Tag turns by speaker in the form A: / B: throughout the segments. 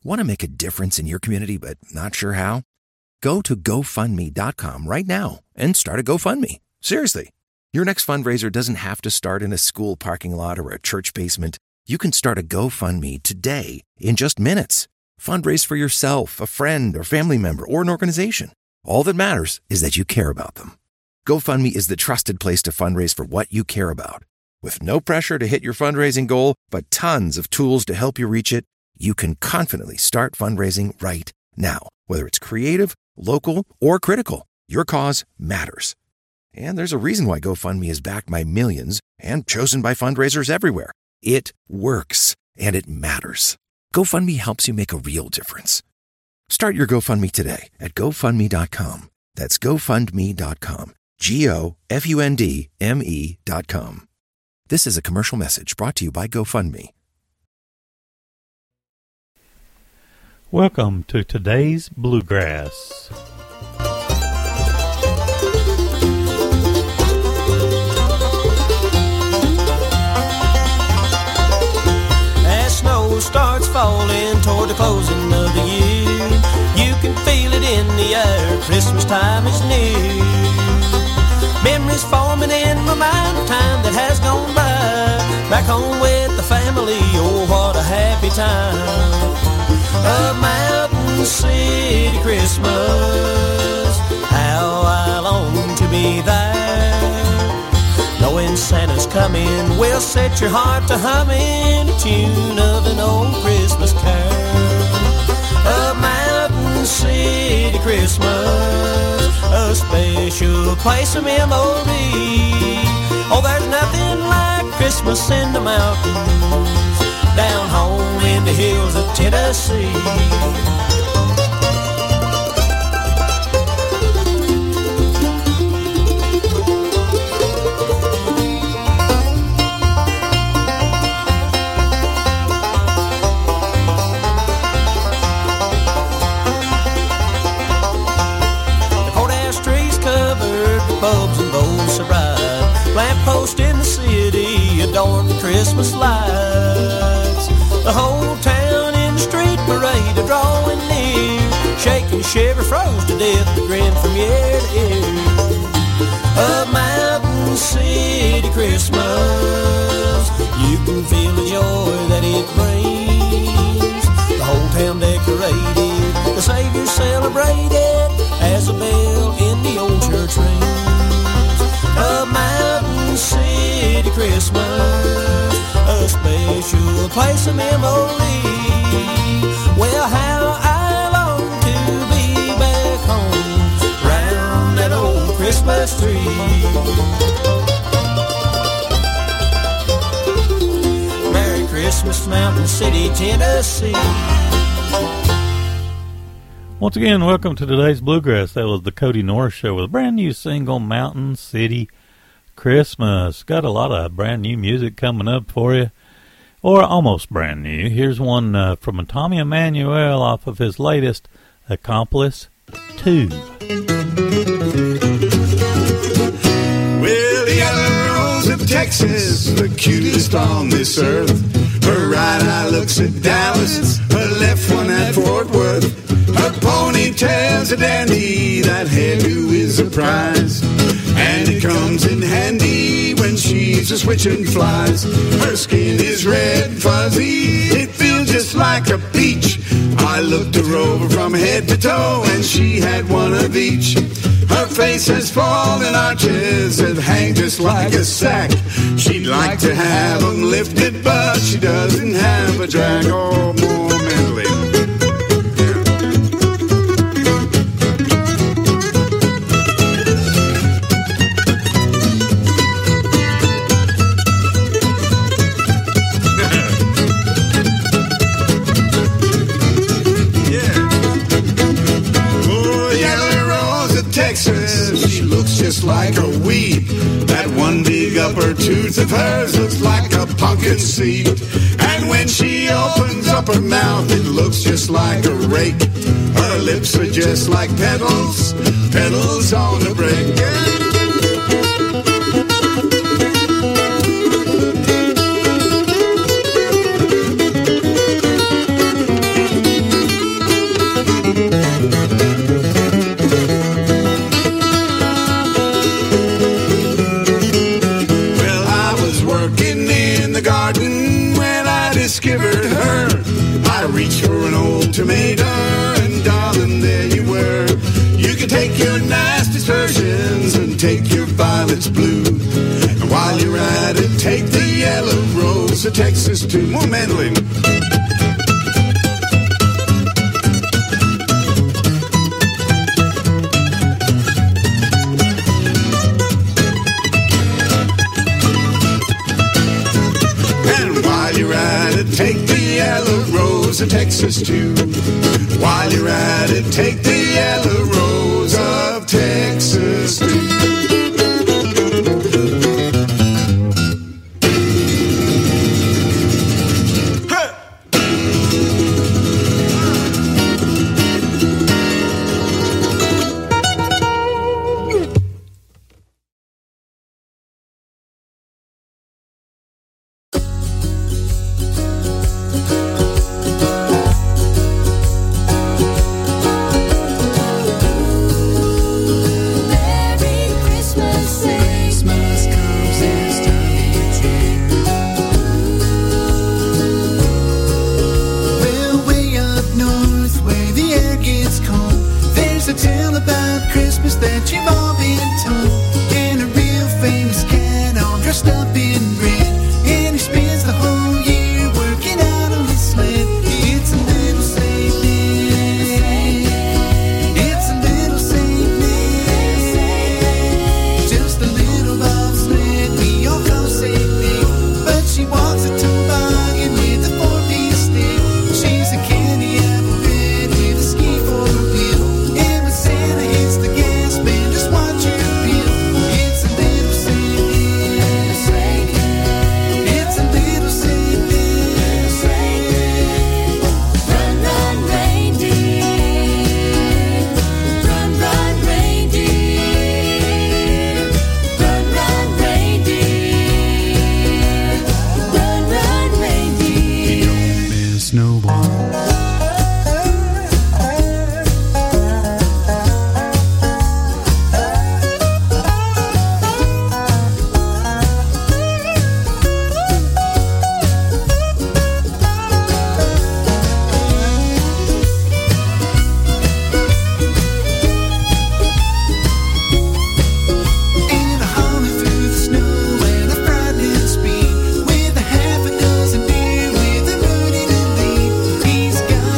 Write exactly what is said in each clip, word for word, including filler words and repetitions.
A: Want to make a difference in your community but not sure how? Go to go fund me dot com right now and start a GoFundMe. Seriously. Your next fundraiser doesn't have to start in a school parking lot or a church basement. You can start a GoFundMe today in just minutes. Fundraise for yourself, a friend, or family member, or an organization. All that matters is that you care about them. GoFundMe is the trusted place to fundraise for what you care about. With no pressure to hit your fundraising goal, but tons of tools to help you reach it, you can confidently start fundraising right now. Whether it's creative, local, or critical, your cause matters. And there's a reason why GoFundMe is backed by millions and chosen by fundraisers everywhere. It works, and it matters. GoFundMe helps you make a real difference. Start your GoFundMe today at go fund me dot com. That's go fund me dot com. G O F U N D M E dot com. This is a commercial message brought to you by GoFundMe.
B: Welcome to today's Bluegrass.
C: As snow starts falling toward the closing of the year, you can feel it in the air, Christmas time is near. Memories forming in my mind of time that has gone by, back home with the family, oh what a happy time. A Mountain City Christmas, how I long to be there. Knowing Santa's coming will set your heart to humming the tune of an old Christmas carol. A Mountain City Christmas, a special place of memory. Oh, there's nothing like Christmas in the mountains, down home in the hills of Tennessee. The courthouse trees covered with bulbs and bowls so bright, lamppost in the city adorned with Christmas lights. The whole town in the street parade a drawing near, shake and shiver, froze to death, the grin from ear to ear. A Mountain City Christmas, you can feel the joy that it brings. The whole town decorated, the Savior celebrated as a bell in the old church rings. A Mountain City Christmas, a special place of memory. Well, how I long to be back home, round that old Christmas tree. Merry Christmas, Mountain City, Tennessee.
B: Once again, welcome to today's Bluegrass. That was the Cody Norris Show with a brand new single, Mountain City Christmas. Got a lot of brand new music coming up for you, or almost brand new. Here's one uh, from Tommy Emmanuel off of his latest, Accomplice two.
D: Well, the yellow rose of Texas, the cutest on this earth. Her right eye looks at Dallas, her left one at Fort Worth. Her ponytail's a dandy, that hairdo is a prize. And it comes in handy when she's a switching flies. Her skin is red and fuzzy, it feels just like a peach. I looked her over from head to toe and she had one of each. Her face has fallen arches that hang just like a sack. She'd like to have them lifted, but she doesn't have a drag. Oh, more mentally. She looks just like a weed. That one big upper tooth of hers looks like a pumpkin seed. And when she opens up her mouth, it looks just like a rake. Her lips are just like petals, petals on a break. take your violets blue. And while you're at it, take the yellow rose of Texas too. More mandolin. Take the yellow rose of Texas too. While you're at it, take the yellow rose of Texas too.
E: He's got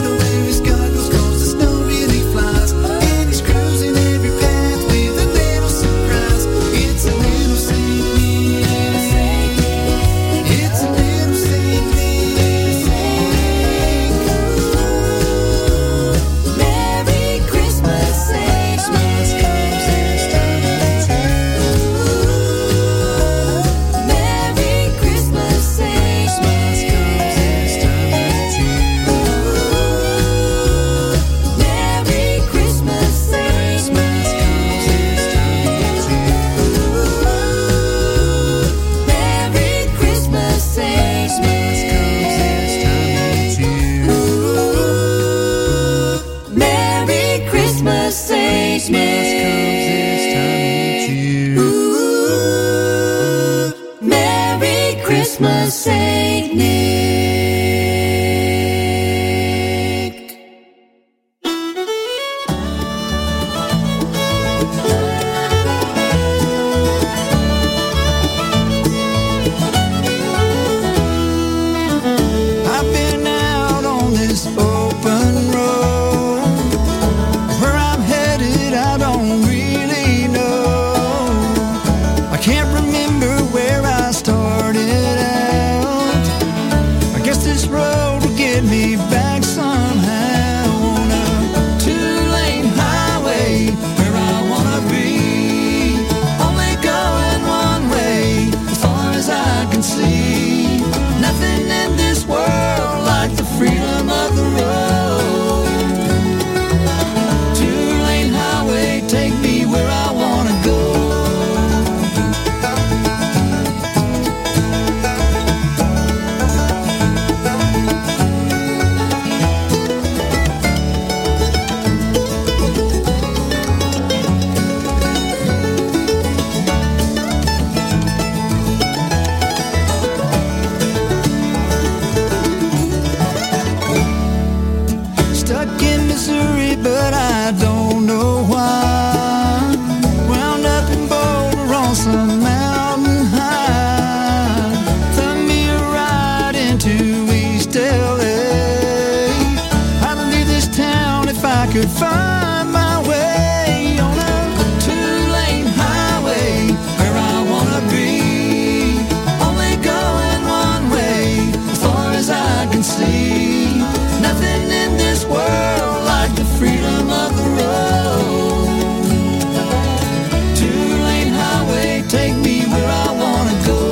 D: could find my way on a two-lane highway where I wanna be. Only going one way as far as I can see. Nothing in this world like the freedom of the road. Two-lane highway, take me where I wanna go.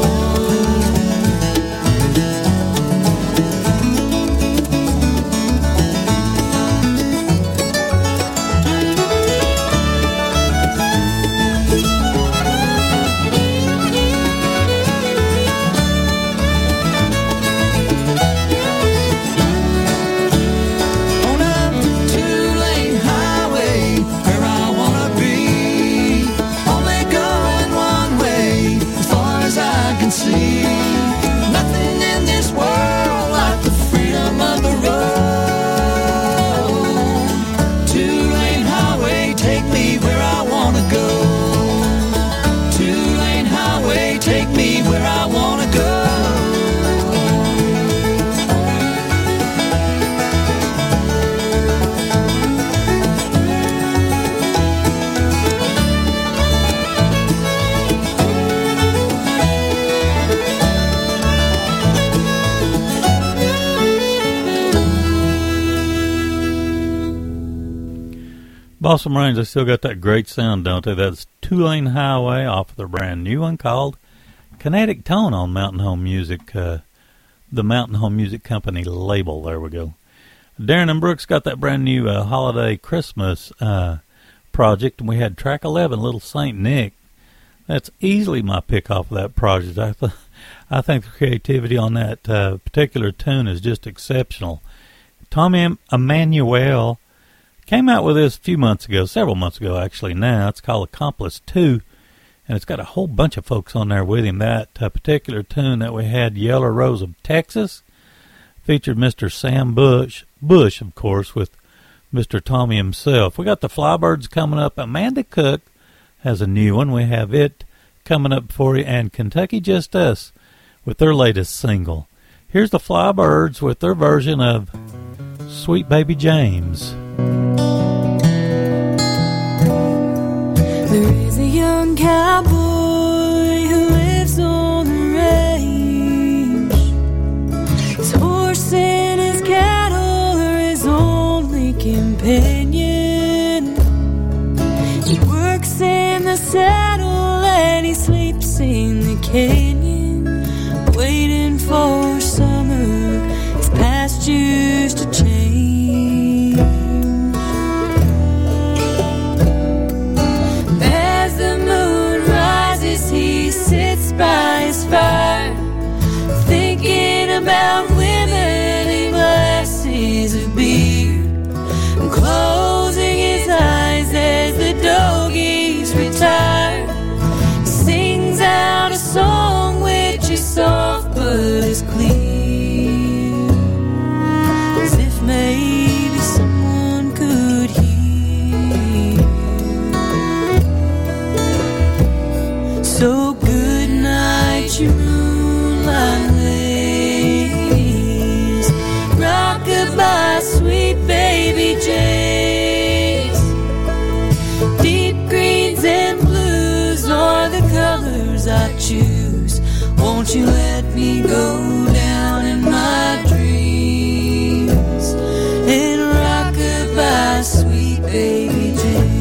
B: Balsam Range, they still got that great sound, don't they? That's Two-Lane Highway off of their brand new one called Kinetic Tone on Mountain Home Music, uh, the Mountain Home Music Company label. There we go. Darren and Brooks got that brand new uh, holiday Christmas uh, project, and we had track eleven, Little Saint Nick. That's easily my pick off of that project. I, th- I think the creativity on that uh, particular tune is just exceptional. Tommy Emmanuel came out with this a few months ago, several months ago actually now. It's called Accomplice two, and it's got a whole bunch of folks on there with him. That uh, particular tune that we had, Yellow Rose of Texas, featured Mister Sam Bush, Bush of course, with Mister Tommy himself. We got the Flybirds coming up. Amanda Cook has a new one. We have it coming up for you, and Kentucky Just Us with their latest single. Here's the Flybirds with their version of Sweet Baby James.
E: There is a young cowboy who lives on the range. His horse and his cattle are his only companion. He works in the saddle and he sleeps in the canyon, waiting for summer, his pastures to change. By his fire, thinking about women in glasses of beer, and closing his eyes as the doggies retire. He sings out a song which is soft but is clear, as if maybe someone could hear. So you moonlight ladies, rock-a-bye, sweet baby James. Deep greens and blues are the colors I choose. Won't you let me go down in my dreams and rock-a-bye, sweet baby James.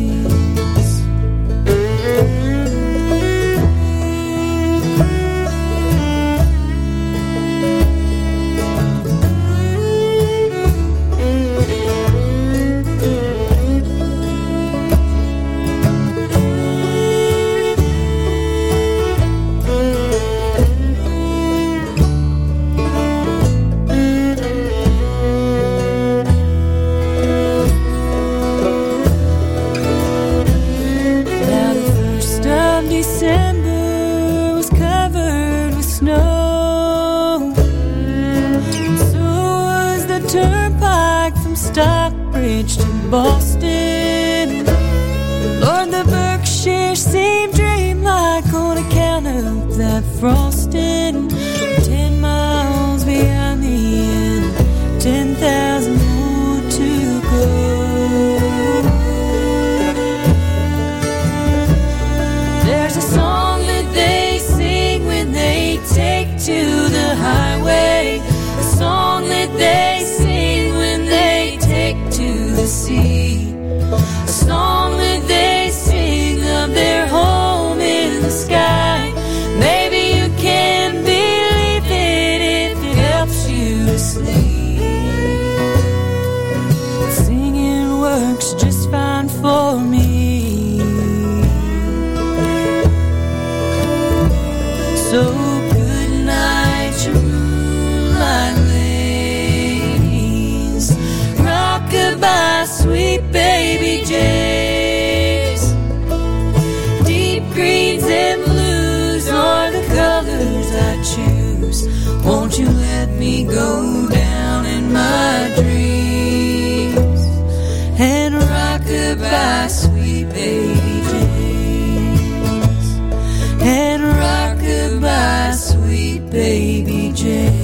E: Stockbridge to Boston. Lord, the Berkshire seemed dreamlike on account of that frosting. Ten miles behind the end, ten thousand more to go. sweet baby James. Deep greens and blues are the colors I choose. Won't you let me go down in my dreams and rock-a-bye, sweet baby James, and rock-a-bye, sweet baby James.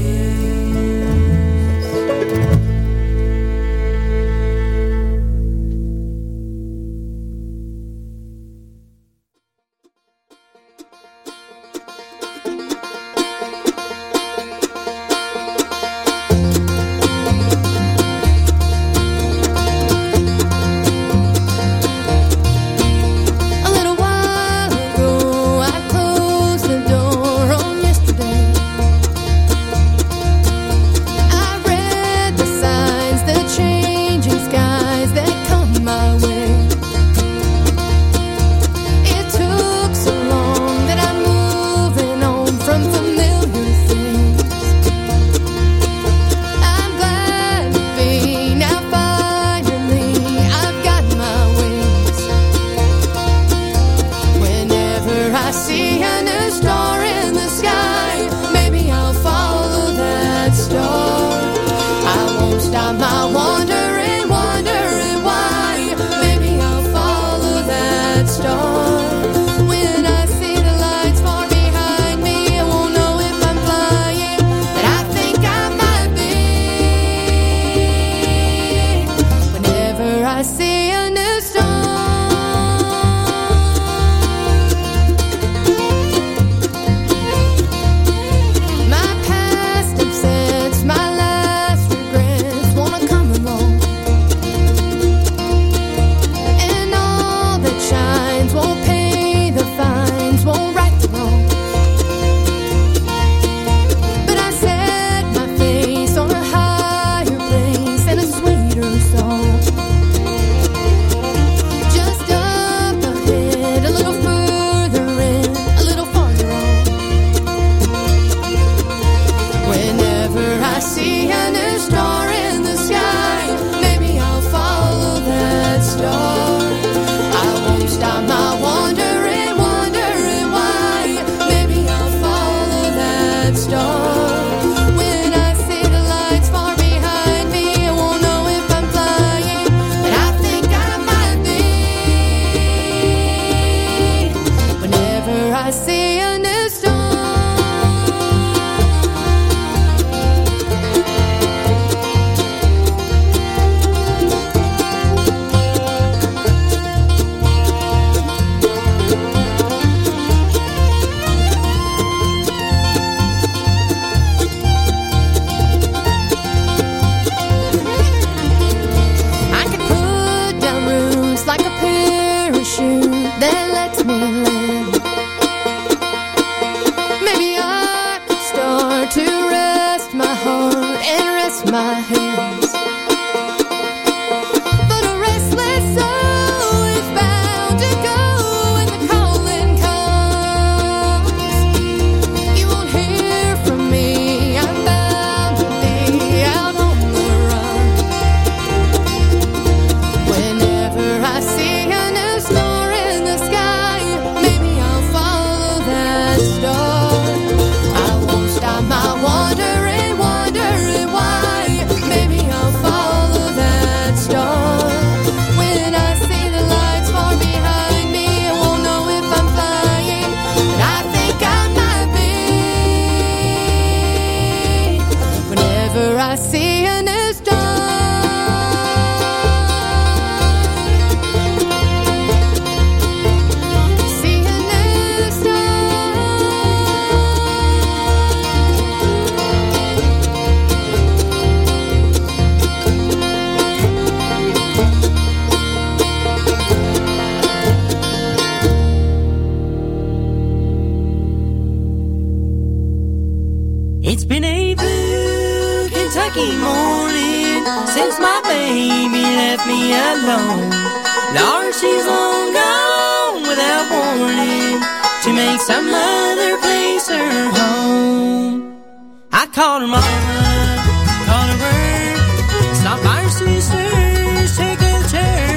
C: It's been a blue Kentucky morning since my baby left me alone. Lord, she's long gone without warning to make some other place her home. I called her mama, called her bird, stop by her sisters, take a chair.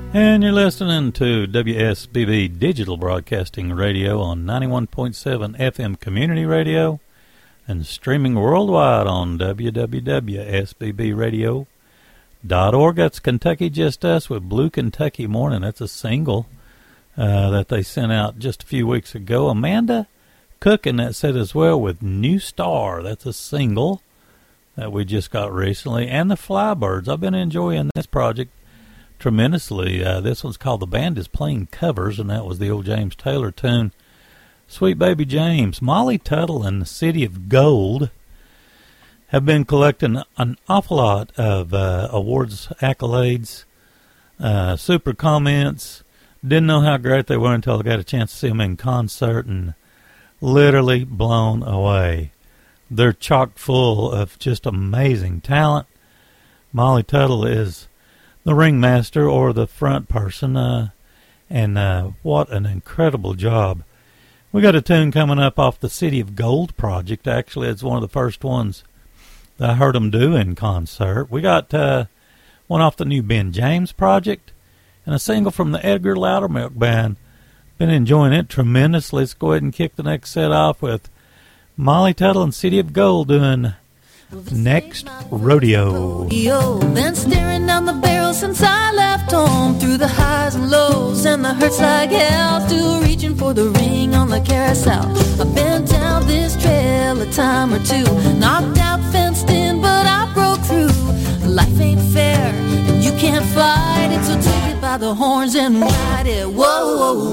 B: And you're listening to W S B B Digital Broadcasting Radio on ninety-one point seven F M Community Radio and streaming worldwide on w w w dot s b b radio dot org. That's Kentucky Just Us with Blue Kentucky Morning. That's a single uh, that they sent out just a few weeks ago. Amanda Cook in that set as well with New Star. That's a single that we just got recently. And the Flybirds. I've been enjoying this project tremendously. Uh, this one's called The Band is Playing Covers, and that was the old James Taylor tune, Sweet Baby James. Molly Tuttle and the City of Gold have been collecting an awful lot of uh, awards, accolades, uh, super comments. Didn't know how great they were until I got a chance to see them in concert, and literally blown away. They're chock full of just amazing talent. Molly Tuttle is the ringmaster or the front person, uh, and uh, what an incredible job. We got a tune coming up off the City of Gold project. Actually, it's one of the first ones that I heard them do in concert. We got uh, one off the new Ben James project and a single from the Edgar Loudermilk Band. Been enjoying it tremendously. Let's go ahead and kick the next set off with Molly Tuttle and City of Gold doing Next Rodeo.
F: Been staring down the barrel since I left home, through the highs and lows and the hurts like hell, still reaching for the ring on the carousel. I've been down this trail a time or two, knocked out, fenced in, but I broke through. Life ain't fair and you can't fight it, so take it by the horns and ride it. Whoa, whoa,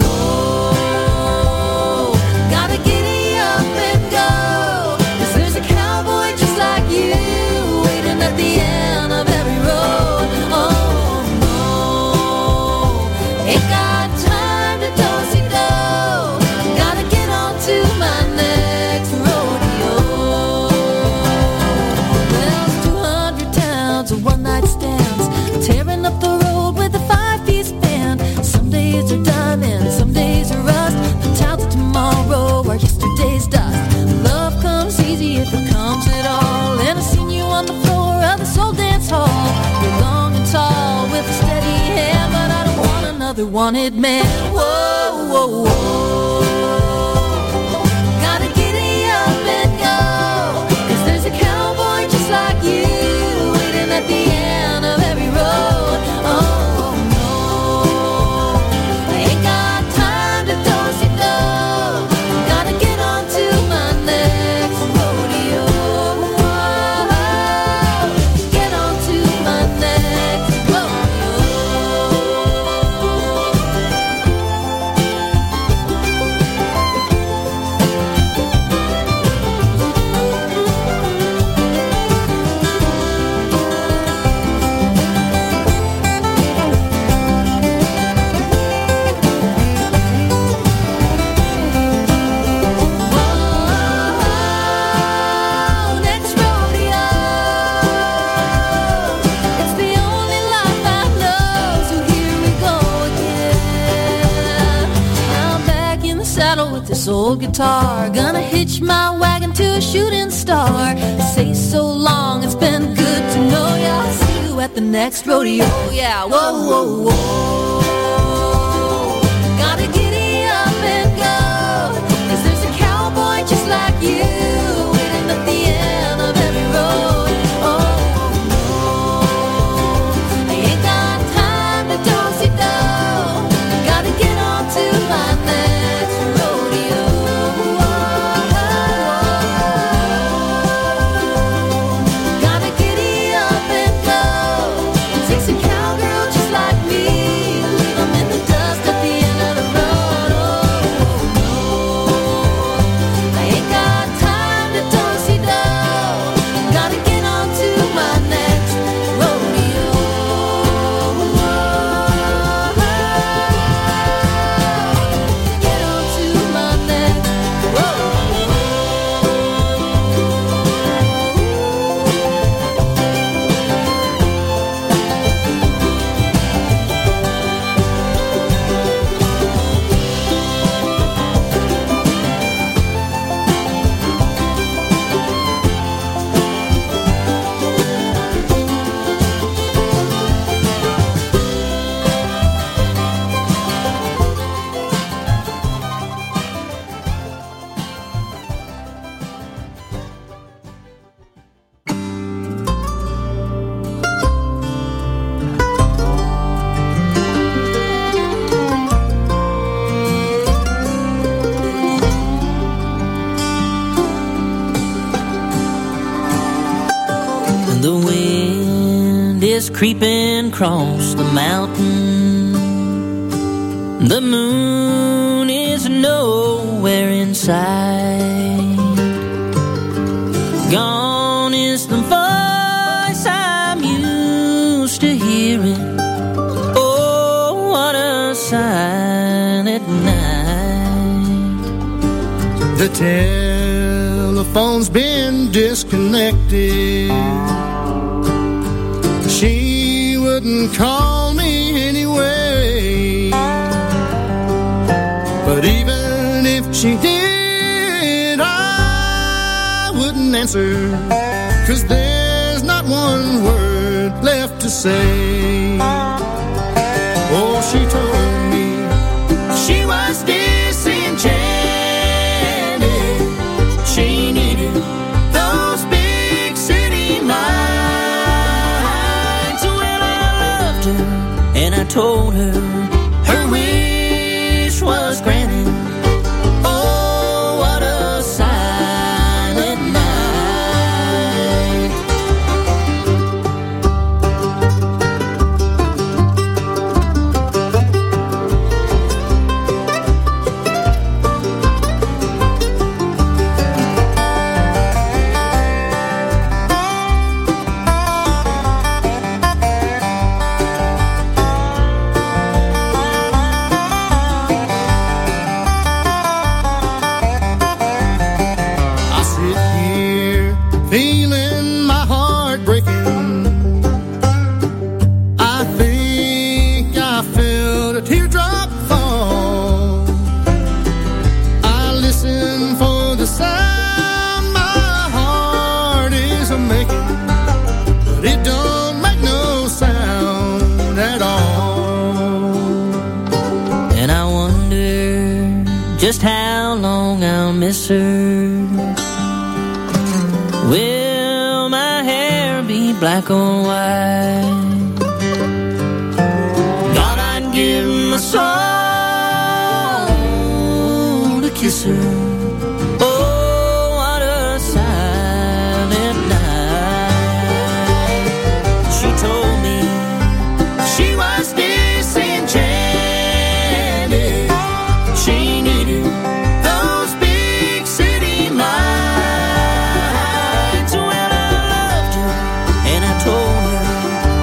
F: whoa, gotta giddy up and go, 'cause there's a cowboy just like you waiting at the end of every road. Oh no, ain't got time to do-si-do, gotta get on to my next rodeo. There's two hundred towns of one-night stands, tearing up the road with a five-piece band. Some days are diamond, some days are rust, the towns of tomorrow are yesterday's dust. Love comes easy if it comes at all, and I've seen you on the floor of the soul dance hall. You're long and tall with a steady hand, but I don't want another wanted man. Whoa, whoa, whoa, gotta giddy up and go, 'cause there's a cowboy just like you waiting at the end of every road. Oh no, I ain't got time to do-si-do, gotta get on to my next rodeo. Get on to my next rodeo. Whoa, next rodeo. It's the only life I know, so here we go again. Now I'm back in the saddle with this old guitar, gonna hitch my wagon to a shooting star. Say so long, it's been good to know ya. I'll see you at the next rodeo. Yeah, whoa, whoa, whoa, gotta giddy up and go, 'cause there's a cowboy just like you waiting at the end of every road. Oh no, I ain't got time to do-si-do, gotta get on to my next rodeo. Gotta giddy up and go, takes a cowgirl just like me
C: creeping across the mountain. The moon is nowhere in sight. Gone is the voice I'm used to hearing. Oh, what a silent night.
G: The telephone's been disconnected. She wouldn't call me anyway. But even if she did, I wouldn't answer, 'cause there's not one word left to say. Oh, she told me she was disenchanted. She needed those big city minds.
C: Well, I loved her, and I told her her wish was granted. Oh, what a silent night. Just how long I'll miss her. Will my hair be black or white? God, I'd give my soul to kiss her. Oh, what a silent night. She told me she was disenchanted. She needed those big city minds. Well, I loved her, and I told her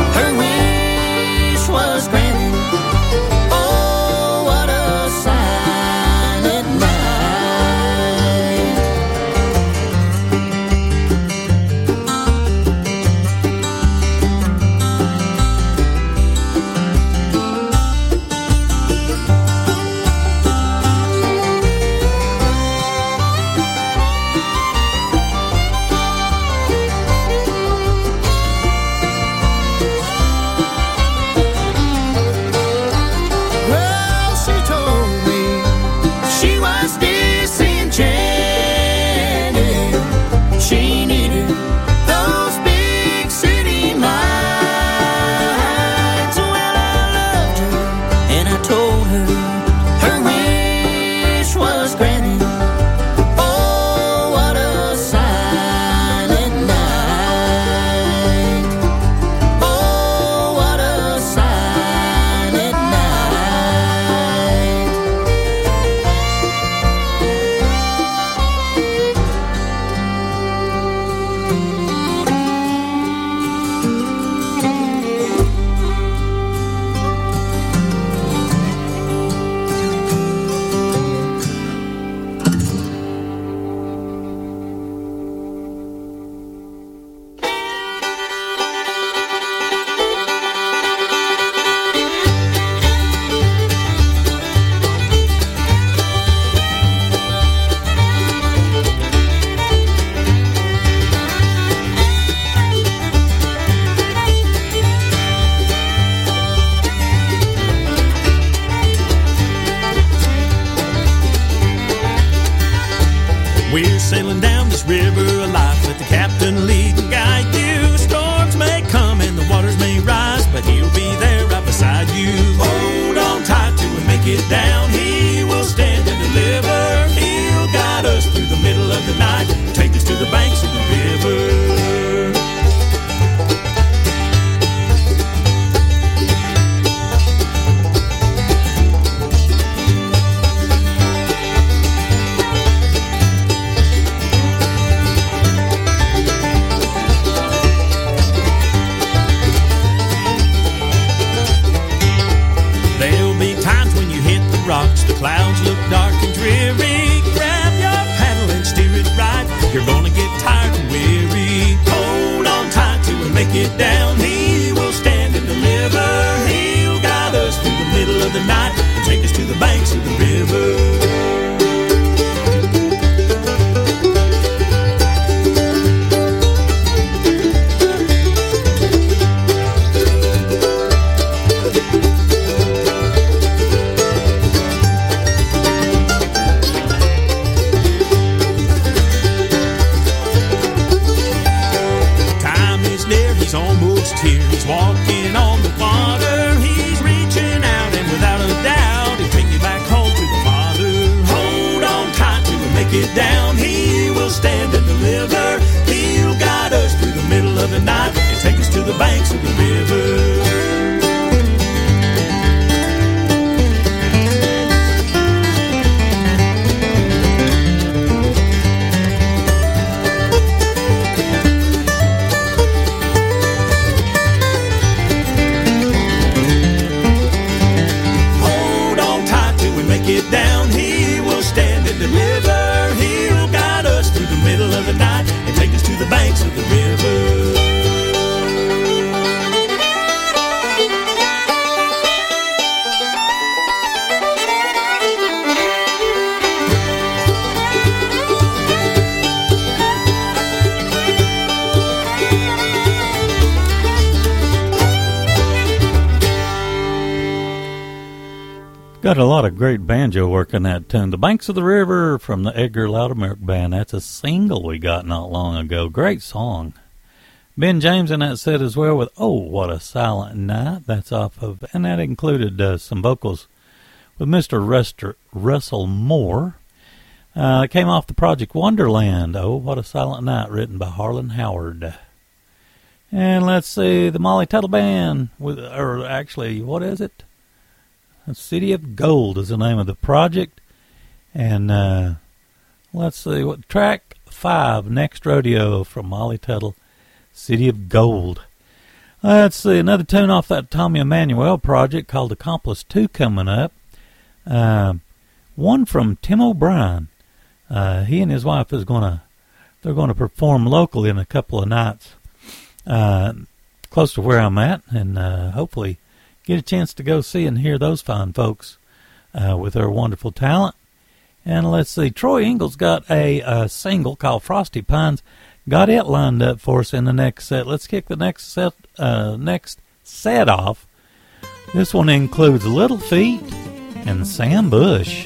B: Got a lot of great banjo work in that tune. The Banks of the River from the Edgar Loudermilk Band. That's a single we got not long ago. Great song. Ben James in that set as well with Oh, What a Silent Night. That's off of, and that included uh, some vocals with Mister Ruster, Russell Moore. Uh, it came off the project Wonderland. Oh, What a Silent Night, written by Harlan Howard. And let's see, the Molly Tuttle Band, with, or actually, what is it? City of Gold is the name of the project. And uh, let's see, what track five, Next Rodeo from Molly Tuttle, City of Gold. Let's see, another tune off that Tommy Emmanuel project called Accomplice two coming up. Uh, one from Tim O'Brien. Uh, he and his wife is gonna, they're gonna perform locally in a couple of nights, uh, close to where I'm at, and uh, hopefully get a chance to go see and hear those fine folks uh, with their wonderful talent. And let's see, Troy Ingles got a, a single called Frosty Pines. Got it lined up for us in the next set. Let's kick the next set, uh, next set off. This one includes Little Feat and Sam Bush.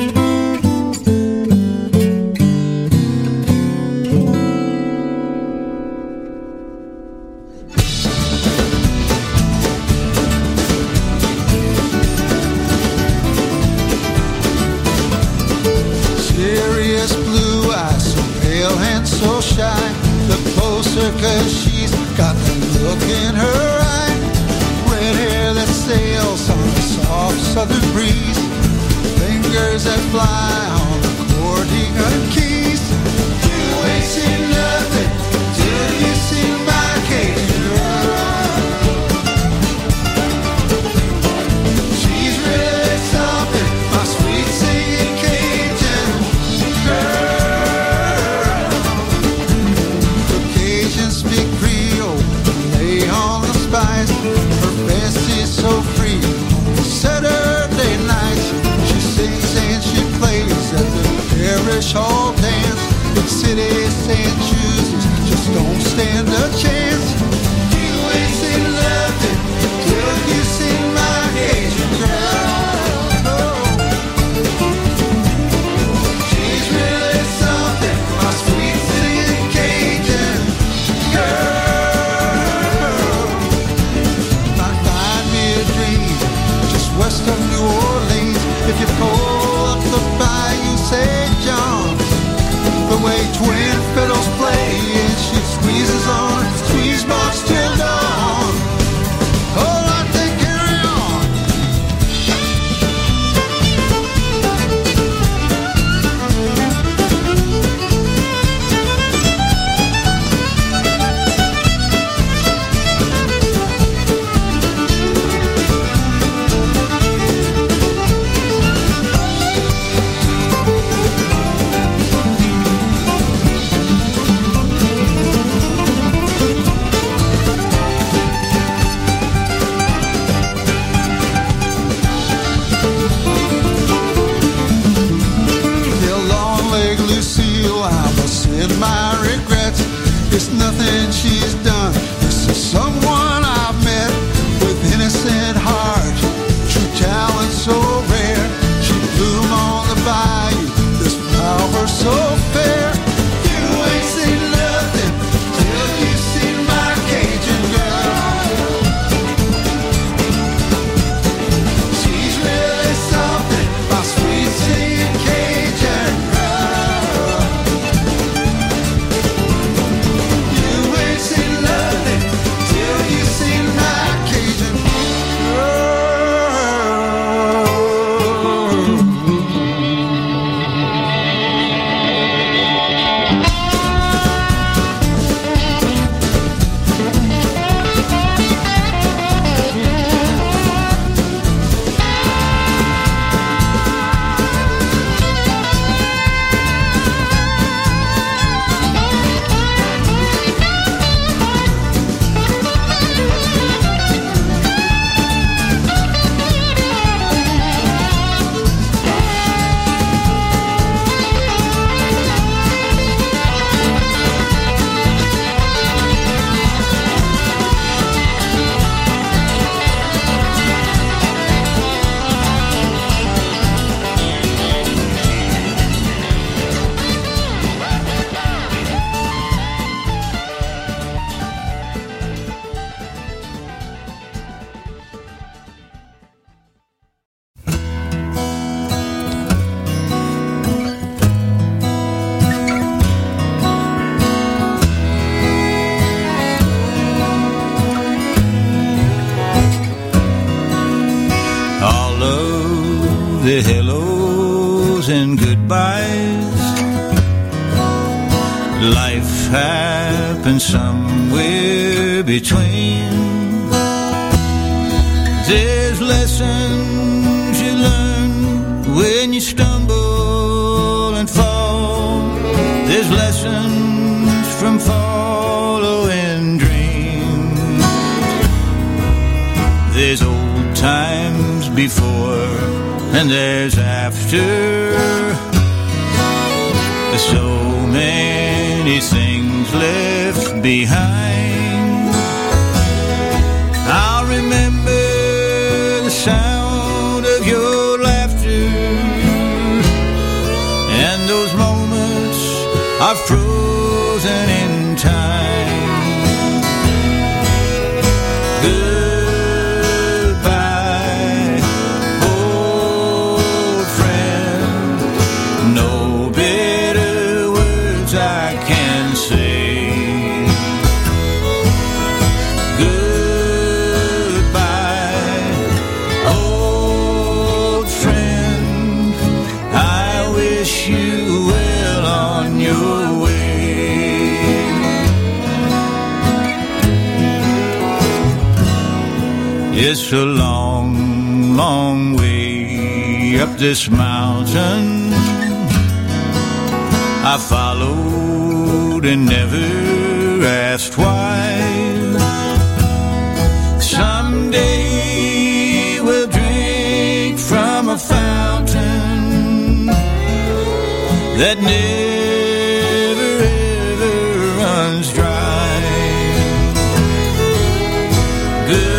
H: So shy, look closer cause she's got the look in her eye. Red hair that sails on a soft southern breeze, fingers that fly on accordion keys. You ain't seen nothing till you see my Cajun girl. She's really something, my sweet singing Cajun girl. Speak Creole, lay on the spice. Her fancy's so free on Saturday nights. She sings and she plays at the parish hall dance. Big city Saint Judas just don't stand a chance. You ain't seen nothing till you see my Cajun girl. Oh. She's really something, my sweet singing Cajun girl. Might find me a dream just west of New Orleans. If you pull up the Bayou Saint John, the way twin fiddles play and she squeezes on a squeeze box till dawn. Oh, I think carry on. In my regrets, it's nothing she's done. This is someone I've met with innocent heart, true talent so rare. She bloom on the bayou, this flower so fair. You ain't seen nothing till you see my Cajun girl. She's really something, my sweet singing Cajun girl. You ain't seen nothing.
I: the hellos and goodbyes. Life happens somewhere between. There's lessons you learn when you stumble and fall. There's lessons from following dreams. There's old times before and there's after. So many things left behind. I'll remember the sound of your laughter, and those moments are frozen in time. Goodbye, old friend. No better words I can say. It's a long, long way up this mountain. I followed and never asked why. Someday we'll drink from a fountain that never ever runs dry. Good.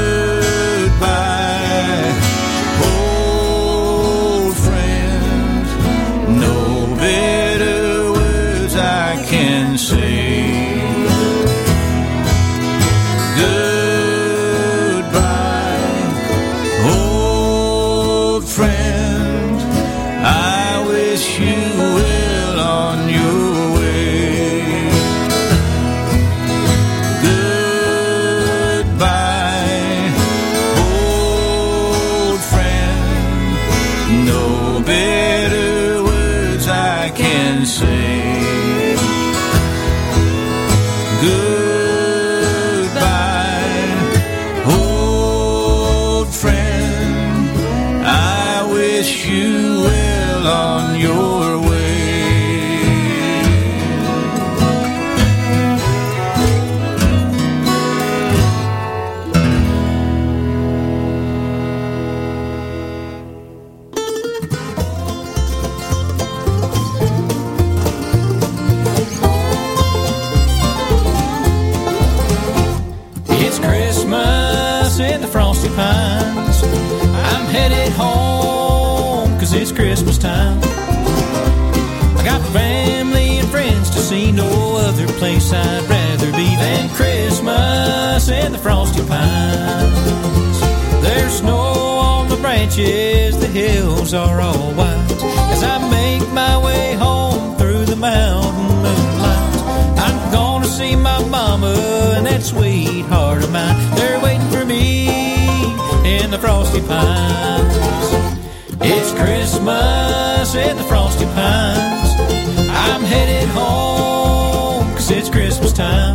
C: It's Christmas time. I got family and friends to see. No other place I'd rather be than Christmas in the frosty pines. There's snow on the branches, the hills are all white as I make my way home through the mountain moonlight. I'm gonna see my mama and that sweetheart of mine. They're waiting for me in the frosty pines. It's Christmas in the frosty pines. I'm headed home 'cause it's Christmas time.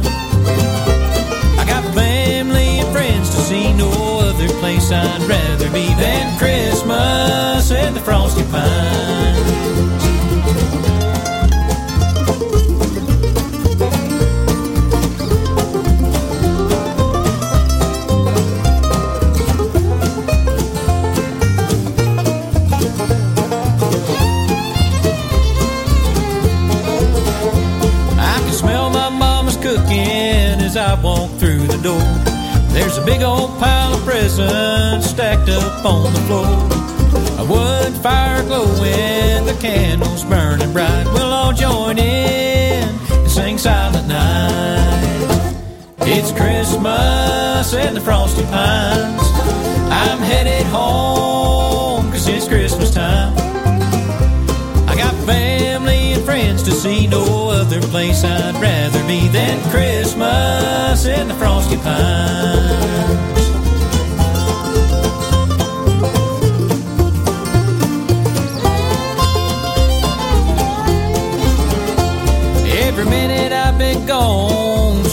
C: I got family and friends to see. No other place I'd rather be than Christmas in the frosty pines. I walk through the door. There's a big old pile of presents stacked up on the floor. A wood fire glowing, the candles burning bright. We'll all join in and sing Silent Night. It's Christmas in the frosty pines. I'm headed home 'cause it's Christmas time. I got family and friends to see. No other place I'd rather be than Christmas in the frosty pines.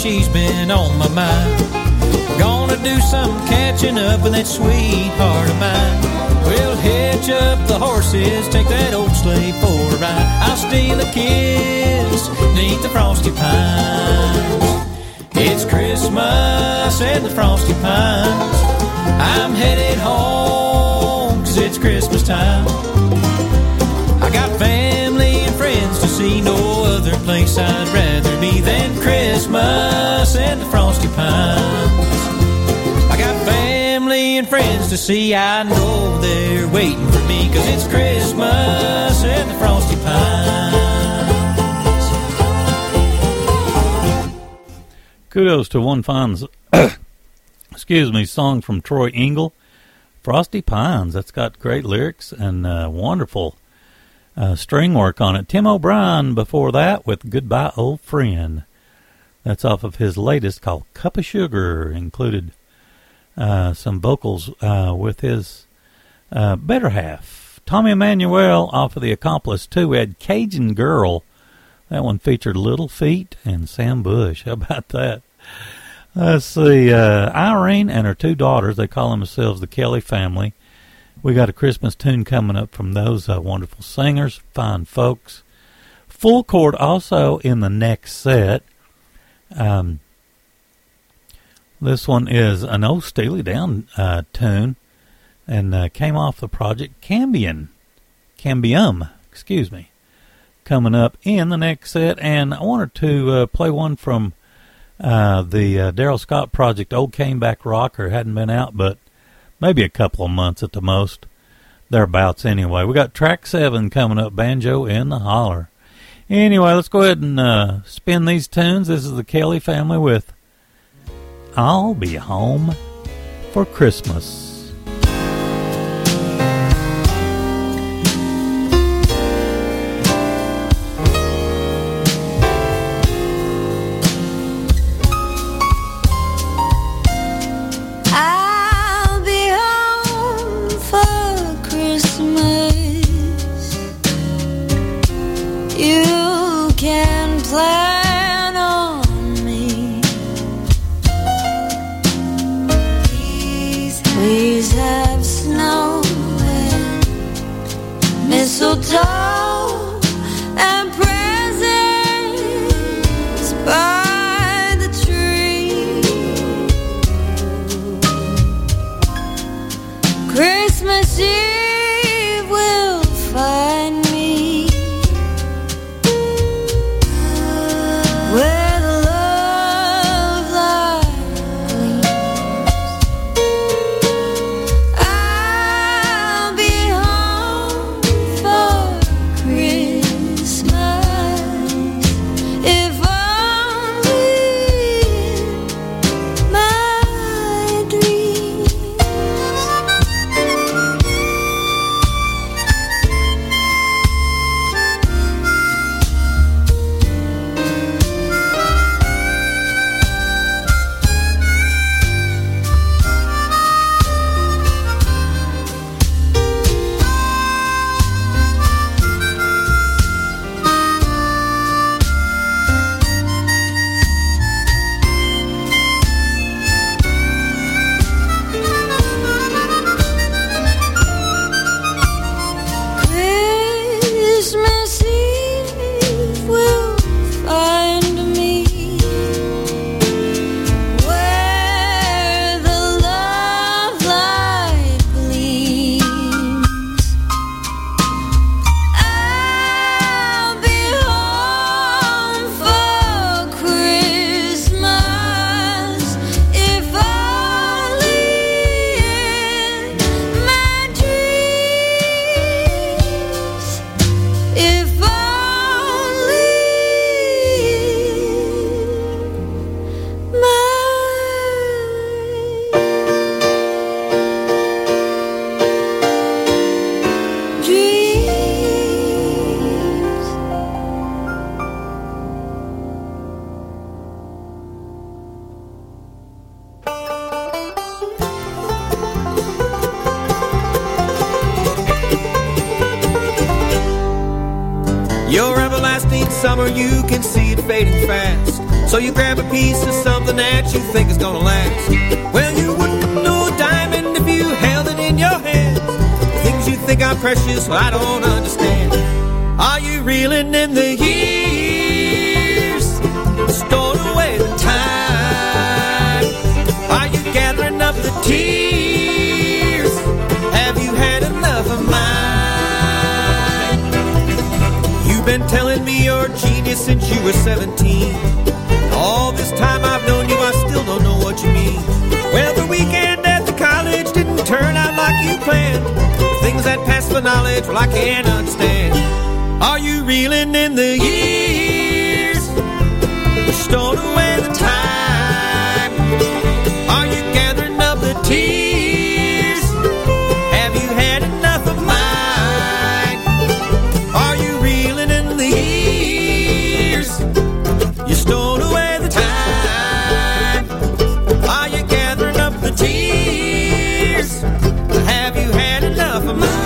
C: she's been on my mind. Gonna do some catching up with that sweetheart of mine. We'll hitch up the horses, take that old sleigh for a ride. I'll steal a kiss neath the frosty pines. It's Christmas in the frosty pines. I'm headed home, cause it's Christmas time. I got family and friends to see, no other place I'd rather be than Christmas in the frosty pines. I got family and friends to see, I know they're waiting for me, cause it's Christmas in the frosty pines.
B: Kudos to one fine, excuse me, song from Troy Engel, Frosty Pines. That's got great lyrics and uh, wonderful uh, string work on it. Tim O'Brien before that with Goodbye Old Friend. That's off of his latest called Cup of Sugar. Included uh, some vocals uh, with his uh, better half. Tommy Emmanuel off of The Accomplice two. We had Cajun Girl. That one featured Little Feat and Sam Bush. How about that? Let's see. Uh, Irene and her two daughters, they call themselves the Kelly family. We got a Christmas tune coming up from those uh, wonderful singers, fine folks. Full Court also in the next set. Um, this one is an old Steely Dan uh, tune and uh, came off the project Cambium. Cambium, excuse me. Coming up in the next set, and I wanted to uh, play one from uh, the uh, Daryl Scott project, Old Caneback Rocker. Hadn't been out, but maybe a couple of months at the most. Thereabouts anyway. We got track seven coming up, Banjo in the Holler. Anyway, let's go ahead and uh, spin these tunes. This is the Kelly family with I'll Be Home for Christmas.
E: Plan on me. Please, please have snow and mistletoe and presents by the tree. Christmas Eve will find me where the love light gleams. I'll be home for Christmas, if only my dreams. Christmas Eve will find me where the love light gleams. I'll be home for Christmas, if only in my dreams. If only my dreams.
C: Your everlasting summer, you can see it fading fast. So you grab a piece of something that you think is gonna last. Well, you wouldn't know a diamond if you held it in your hands. The things you think are precious, well, I don't understand. Are you reeling in the years, stored away the time? Are you gathering up the tears? Have you had enough of mine? You've been telling me you're a genius since you were seventeen. All this time I've known you, I still don't know what you mean. Well, the weekend at the college didn't turn out like you planned. The things that pass for knowledge, well, I can't understand. Are you reeling in the years, stored away the time? Are you gathering up the tears? Have you had enough of mine? Are you reeling in the years, you stole away the time? Are you gathering up the tears? Have you had enough of mine?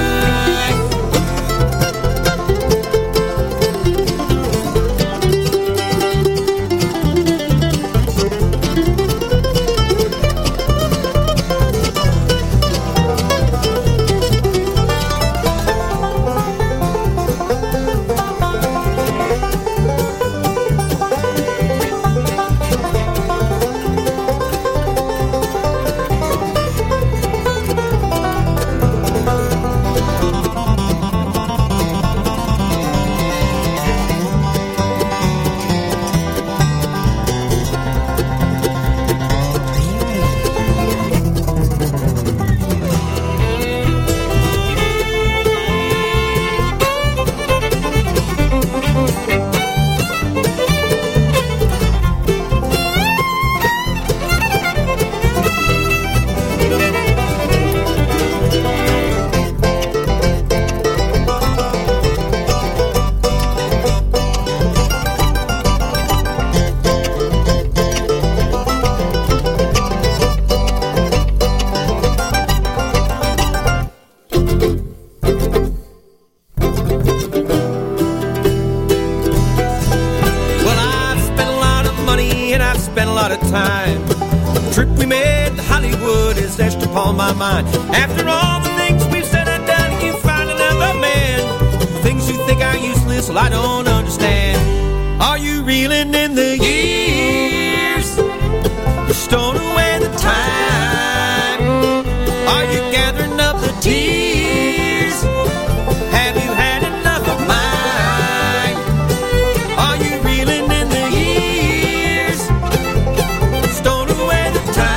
C: After all the things we've said and done, you find another man. Things you think are useless, well, I don't understand. Are you reeling in the years, you stole away the time? Are you gathering up the tears? Have you had enough of mine? Are you reeling in the years, stole away the time?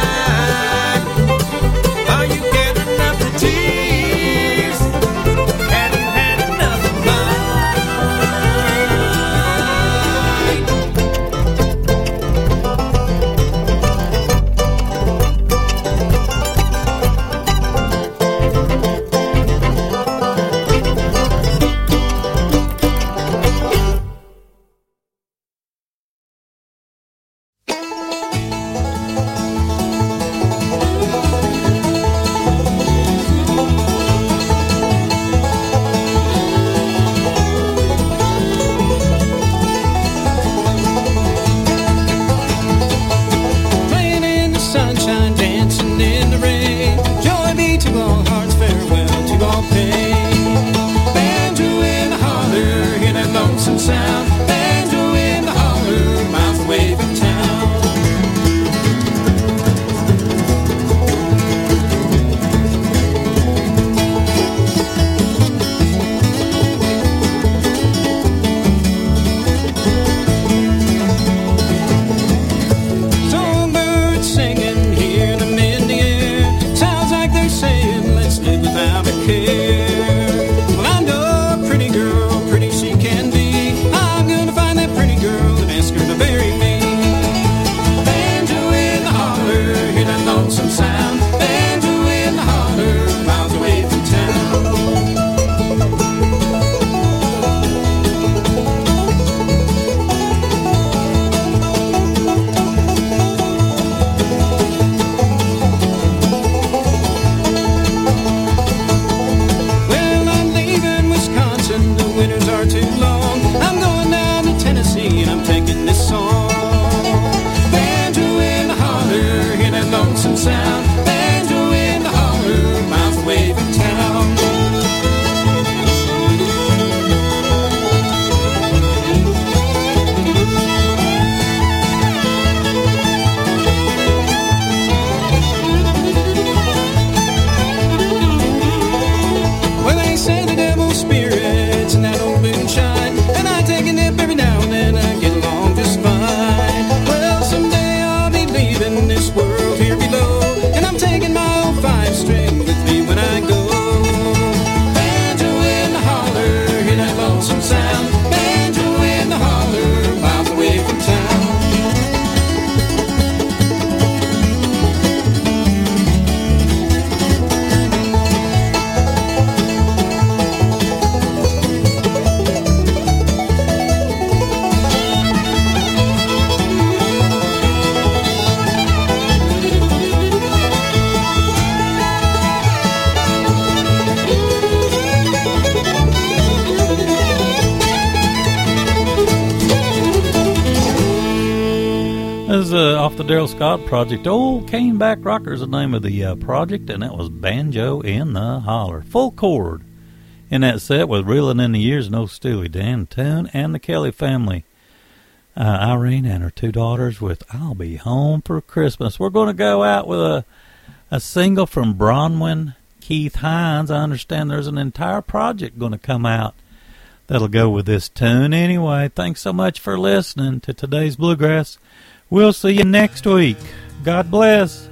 B: off the Daryl Scott Project. Old Cane Back Rocker is the name of the uh, project, and that was Banjo in the Holler. Full chord in that set with Reeling in the Years, No Steely Dan tune, and the Kelly family. Uh, Irene and her two daughters with I'll Be Home for Christmas. We're going to go out with a, a single from Bronwyn Keith Hines. I understand there's an entire project going to come out that'll go with this tune. Anyway, thanks so much for listening to today's Bluegrass. We'll see you next week. God bless.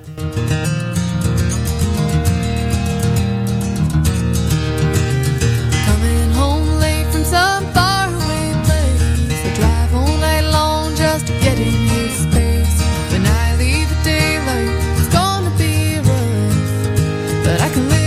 F: Coming home late from some faraway place, I drive all night long just to get in his space. When I leave a day late, it's gonna be rough, but I can live